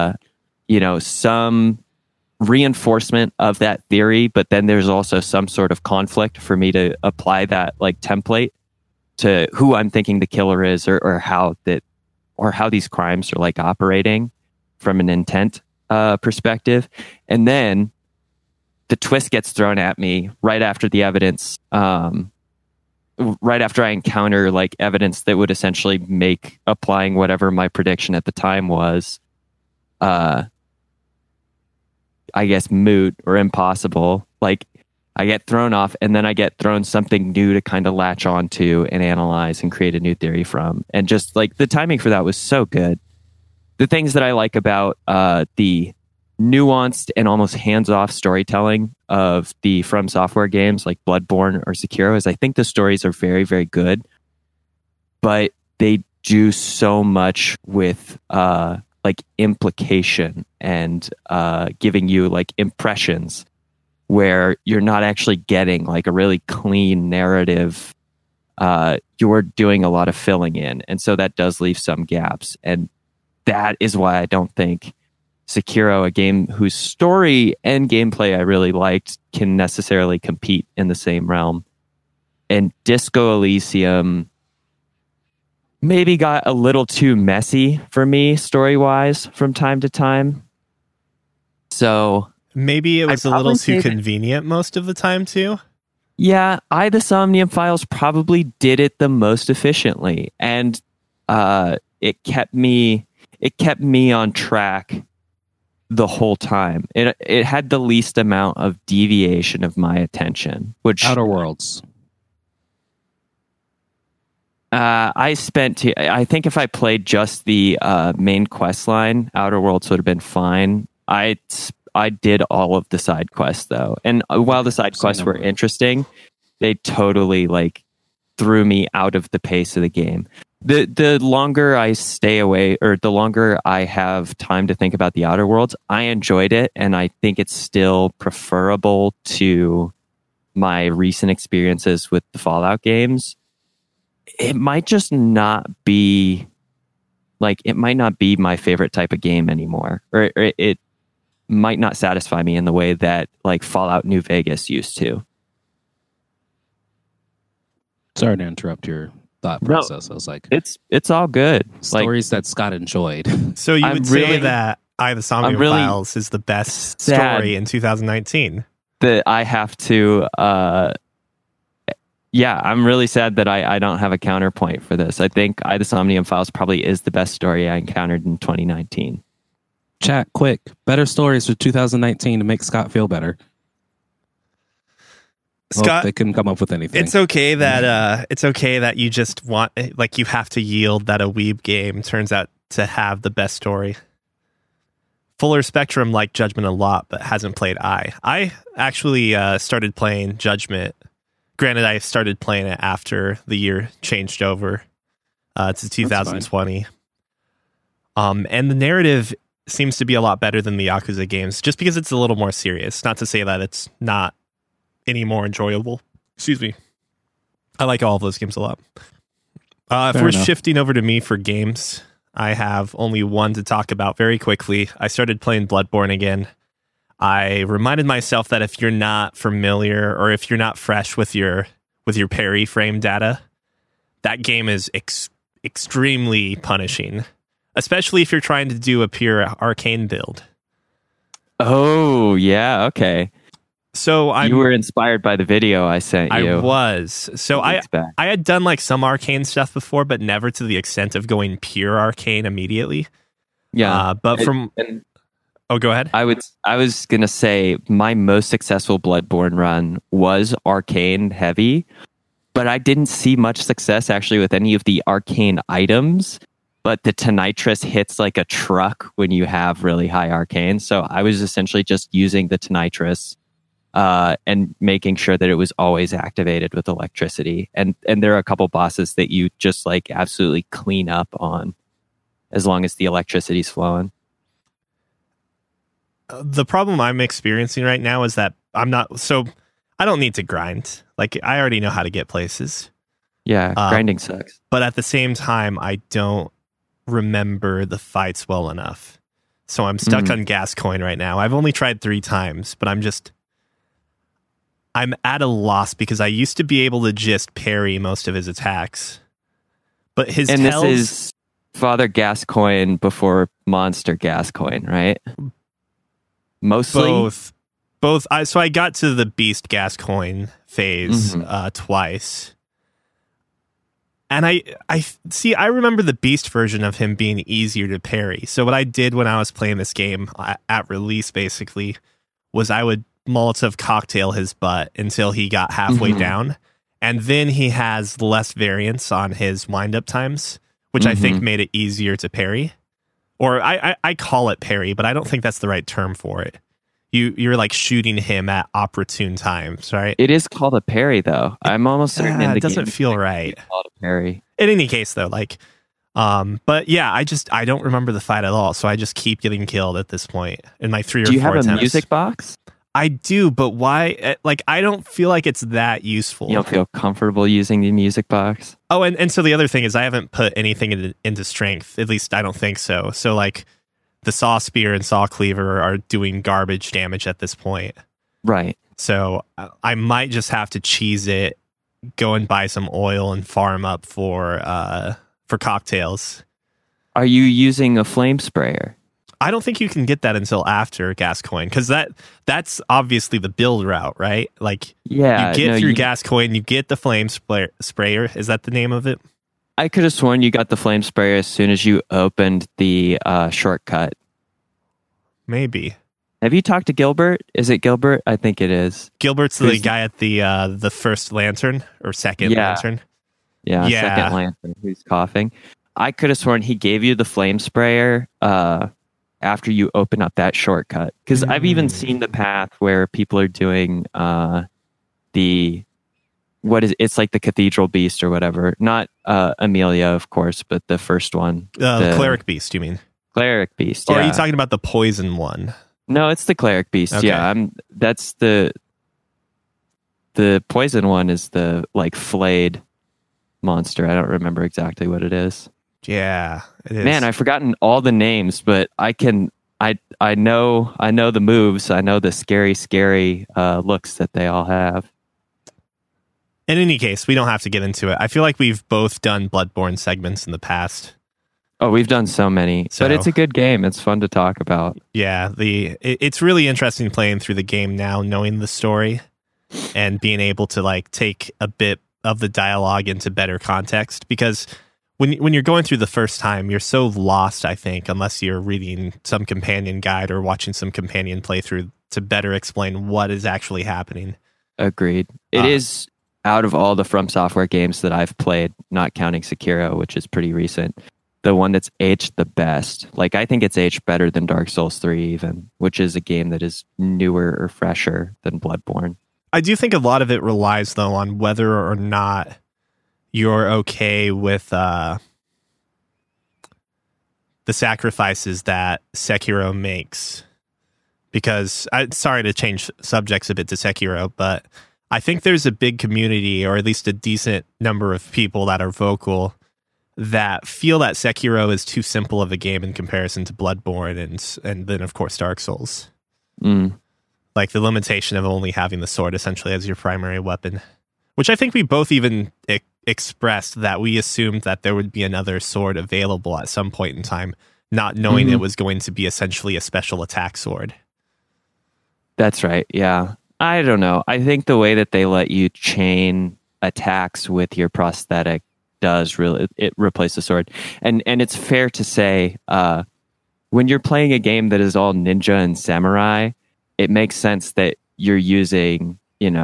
some reinforcement of that theory, but then there's also some sort of conflict for me to apply that template to who I'm thinking the killer is, or how these crimes are operating from an intent perspective. And then the twist gets thrown at me right after the evidence right after I encounter like evidence that would essentially make applying whatever my prediction at the time was, I guess moot or impossible. Like I get thrown off, and then I get thrown something new to kind of latch onto and analyze and create a new theory from. And just like the timing for that was so good. The things that I like about the nuanced and almost hands-off storytelling of the From Software games like Bloodborne or Sekiro is I think the stories are very, very good, but they do so much with like implication and giving you like impressions where you're not actually getting like a really clean narrative. You're doing a lot of filling in, and so that does leave some gaps, and that is why I don't think Sekiro, a game whose story and gameplay I really liked, can necessarily compete in the same realm. And Disco Elysium maybe got a little too messy for me story-wise from time to time. So maybe it was a little too convenient most of the time too. Yeah, The Somnium Files probably did it the most efficiently, and it kept me on track the whole time. It had the least amount of deviation of my attention, which Outer Worlds. I think if I played just the main quest line, Outer Worlds would have been fine. I did all of the side quests though, and while the side quests were interesting, they totally like threw me out of the pace of the game. The longer I stay away, or the longer I have time to think about the Outer Worlds, I enjoyed it, and I think it's still preferable to my recent experiences with the Fallout games. It might just not be my favorite type of game anymore, or it might not satisfy me in the way that like Fallout New Vegas used to. Sorry to interrupt your thought process. I was like, it's all good. Stories that Scott enjoyed. So you would say that The Somnium Files is the best story in 2019? That I have to, I'm really sad that I don't have a counterpoint for this. I think The Somnium Files probably is the best story I encountered in 2019. Chat, quick. Better stories for 2019 to make Scott feel better. Scott, they couldn't come up with anything. It's okay that you just want, like, you have to yield that a weeb game turns out to have the best story. Fuller Spectrum liked Judgment a lot, but hasn't played I actually started playing Judgment. Granted, I started playing it after the year changed over to 2020. And the narrative seems to be a lot better than the Yakuza games, just because it's a little more serious. Not to say that it's not any more enjoyable. Excuse me. I like all of those games a lot. If we're shifting over to me for games, I have only one to talk about very quickly. I started playing Bloodborne again. I reminded myself that if you're not familiar or if you're not fresh with your parry frame data, that game is extremely punishing, especially if you're trying to do a pure arcane build. Oh, yeah, okay. So you were inspired by the video I sent you. I was. So I had done like some arcane stuff before, but never to the extent of going pure arcane immediately. Yeah. Go ahead. I was going to say my most successful Bloodborne run was arcane heavy, but I didn't see much success actually with any of the arcane items. But the Tonitrus hits like a truck when you have really high arcane. So I was essentially just using the Tonitrus and making sure that it was always activated with electricity. And there are a couple bosses that you just like absolutely clean up on as long as the electricity's flowing. The problem I'm experiencing right now is that I don't need to grind. Like, I already know how to get places. Yeah, grinding sucks. But at the same time, I don't remember the fights well enough. So I'm stuck on Gascoigne right now. I've only tried 3 times, but I'm at a loss because I used to be able to just parry most of his attacks. But this is Father Gascoigne before Monster Gascoigne, right? Mostly? Both. So I got to the Beast Gascoigne phase twice. And I see, I remember the Beast version of him being easier to parry. So what I did when I was playing this game at release, basically, was I would Molotov cocktail his butt until he got halfway down. And then he has less variance on his wind-up times, which I think made it easier to parry. Or I call it parry, but I don't think that's the right term for it. You're like shooting him at opportune times, right? It is called a parry, though. I'm almost certain it doesn't feel right. It's called a parry. In any case, though, but yeah, I don't remember the fight at all, so I just keep getting killed at this point in my 3 or 4 attempts. Do you have a music box? I do, but why? I don't feel like it's that useful. You don't feel comfortable using the music box? Oh, and so the other thing is I haven't put anything into strength. At least I don't think so. So the Saw Spear and Saw Cleaver are doing garbage damage at this point. Right. So I might just have to cheese it, go and buy some oil and farm up for cocktails. Are you using a flame sprayer? I don't think you can get that until after Gascoigne, because that's obviously the build route, right? You get through Gascoigne, you get the flame sprayer. Is that the name of it? I could have sworn you got the flame sprayer as soon as you opened the shortcut. Maybe. Have you talked to Gilbert? Is it Gilbert? I think it is. Gilbert's the guy at the first lantern or second lantern. Yeah, second lantern who's coughing. I could have sworn he gave you the flame sprayer after you open up that shortcut. Because I've even seen the path where people are doing it's like the Cathedral Beast or whatever. Not Amelia, of course, but the first one. The Cleric Beast, you mean? Cleric Beast, Or are you talking about the poison one? No, it's the Cleric Beast. Okay. Yeah, that's the poison one is the flayed monster. I don't remember exactly what it is. Yeah, it is. Man, I've forgotten all the names, but I know the moves. I know the scary looks that they all have. In any case, we don't have to get into it. I feel like we've both done Bloodborne segments in the past. Oh, we've done so many, but it's a good game. It's fun to talk about. Yeah, it's really interesting playing through the game now, knowing the story and being able to take a bit of the dialogue into better context. Because when you're going through the first time, you're so lost, I think, unless you're reading some companion guide or watching some companion playthrough to better explain what is actually happening. Agreed. It is, out of all the From Software games that I've played, not counting Sekiro, which is pretty recent, the one that's aged the best. I think it's aged better than Dark Souls 3 even, which is a game that is newer or fresher than Bloodborne. I do think a lot of it relies, though, on whether or not you're okay with the sacrifices that Sekiro makes. Because, sorry to change subjects a bit to Sekiro, but I think there's a big community, or at least a decent number of people that are vocal, that feel that Sekiro is too simple of a game in comparison to Bloodborne and then, of course, Dark Souls. The limitation of only having the sword essentially as your primary weapon. Which I think we both even expressed that we assumed that there would be another sword available at some point in time, not knowing it was going to be essentially a special attack sword. That's right, yeah. I don't know. I think the way that they let you chain attacks with your prosthetic does really replace the sword. And it's fair to say, when you're playing a game that is all ninja and samurai, it makes sense that you're using,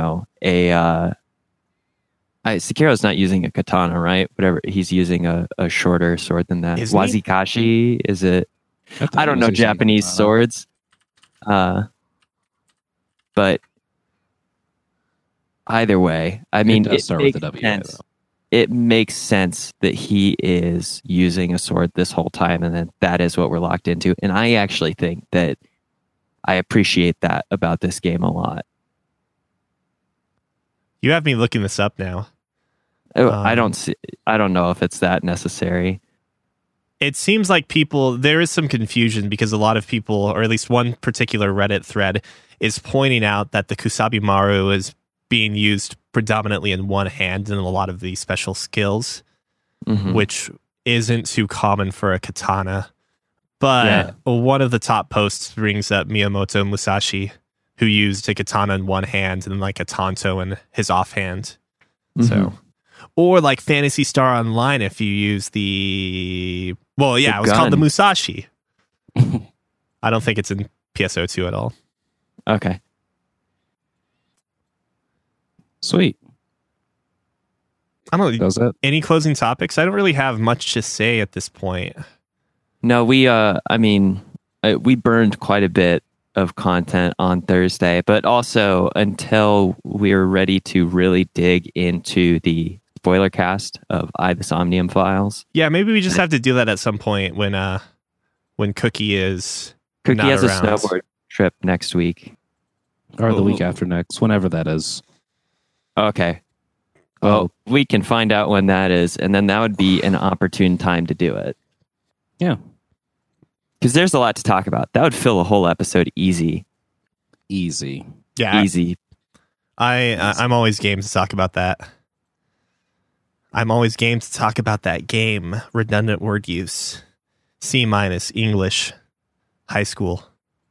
Sekiro's not using a katana, right? Whatever, he's using a shorter sword than that. Wazikashi, is it? I don't know Japanese swords. But either way, I mean, it makes sense that he is using a sword this whole time, and that is what we're locked into. And I actually think that I appreciate that about this game a lot. You have me looking this up now. I don't know if it's that necessary. It seems like there is some confusion because a lot of people, or at least one particular Reddit thread, is pointing out that the Kusabi Maru is being used predominantly in one hand in a lot of the special skills, which isn't too common for a katana. But one of the top posts brings up Miyamoto Musashi, who used a katana in one hand and a tanto in his offhand. So, Or like Phantasy Star Online if you use it was called the Musashi. I don't think it's in PSO2 at all. Okay. Sweet. I don't know. Does it? Any closing topics? I don't really have much to say at this point. No, we burned quite a bit of content on Thursday, but also until we're ready to really dig into the spoiler cast of Ibis Omnium Files. Yeah, maybe we just have to do that at some point when Cookie is Cookie not has around. a snowboard trip next week. Or the week after next, whenever that is. Okay. Well, we can find out when that is, and then that would be an opportune time to do it. Yeah. Because there's a lot to talk about. That would fill a whole episode easy. Easy. Yeah, Easy. I'm always game to talk about that. I'm always game to talk about that game. Redundant word use. C- English. High school.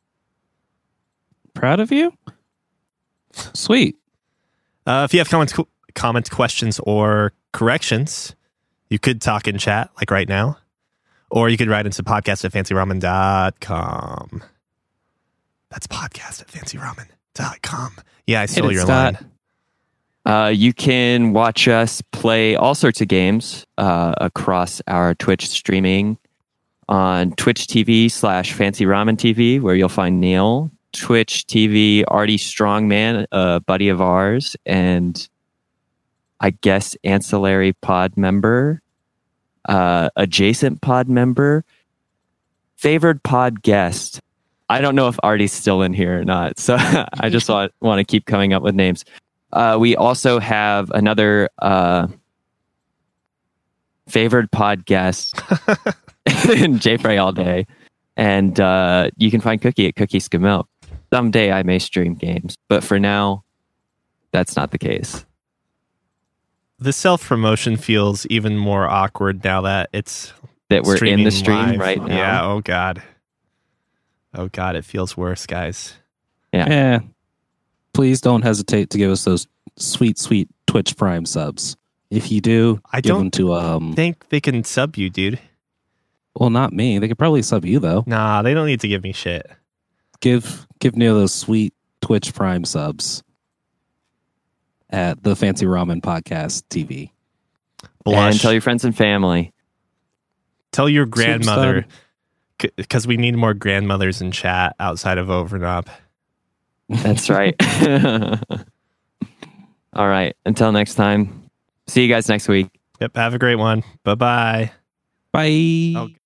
Proud of you? Sweet. If you have comments, questions, or corrections, you could talk in chat, like right now. Or you could write into podcast@fancyramen.com. That's podcast@fancyramen.com. Yeah, I stole your line. You can watch us play all sorts of games across our Twitch streaming on Twitch TV/Fancy Ramen TV, where you'll find Neil. Twitch TV, Artie Strongman, a buddy of ours, and I guess ancillary pod member, adjacent pod member, favored pod guest. I don't know if Artie's still in here or not, so I just want to keep coming up with names. We also have another favored pod guest, J Frey all day, and you can find Cookie at Cookie Skimilk. Someday I may stream games, but for now, that's not the case. The self-promotion feels even more awkward now that we're in the stream live. right now. Yeah, oh god, it feels worse, guys. Yeah. Please don't hesitate to give us those sweet Twitch Prime subs. If you do, give them to think they can sub you, dude. Well, not me. They could probably sub you though. Nah, they don't need to give me shit. Give Neil those sweet Twitch Prime subs at the Fancy Ramen Podcast TV. Blush. And tell your friends and family. Tell your grandmother, because we need more grandmothers in chat outside of Overknob. That's right. All right. Until next time. See you guys next week. Yep. Have a great one. Bye-bye. Bye. Oh.